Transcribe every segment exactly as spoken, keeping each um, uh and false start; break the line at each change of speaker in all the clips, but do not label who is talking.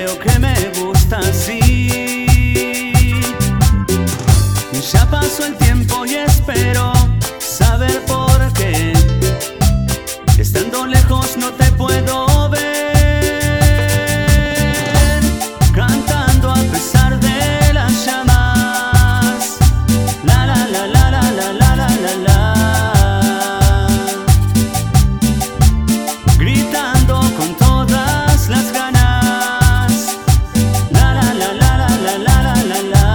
creo que me gusta así. Ya pasó el tiempo y espero saber por qué. Estando lejos no te puedo ver, cantando a pesar de las llamas. La la la la la la la la la la. Gritando con todas las ganas. La la la la la la la la la la.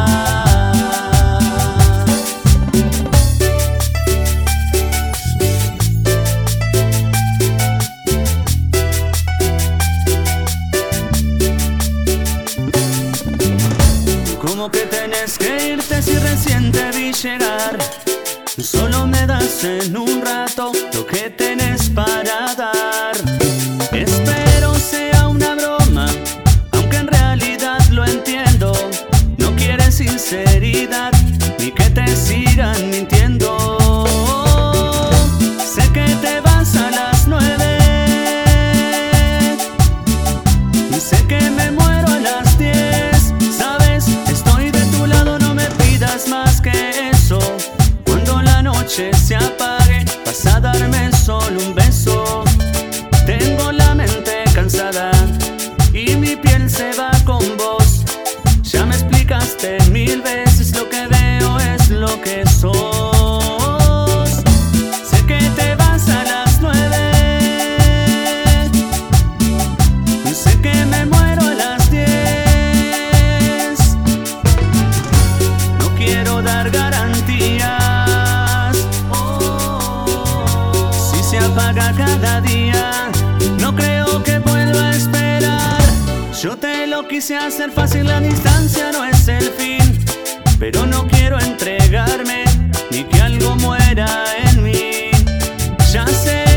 ¿Cómo que tenés que irte si recién te vi llegar? Solo me das en un rato lo que tenés para dar. Espero sea una broma, aunque en realidad lo entiendo. No quieres sinceridad ni que te sigan mintiendo. Sé que te vas a las nueve, sé que me muero a las diez. Sabes, estoy de tu lado, no me pidas más que eso. Cuando la noche se apague, vas a darme solo un beso. Tengo la mente cansada y mi piel se va con vos. Ya me explicaste mil veces, lo que veo es lo que sos. Sé que te vas a las nueve, sé que me muero a las diez. No quiero dar garantías, si se apaga cada día, no creo que vuelva a esperar. Yo te lo quise hacer fácil, la distancia no es el fin, pero no quiero entregarme ni que algo muera en mí. Ya sé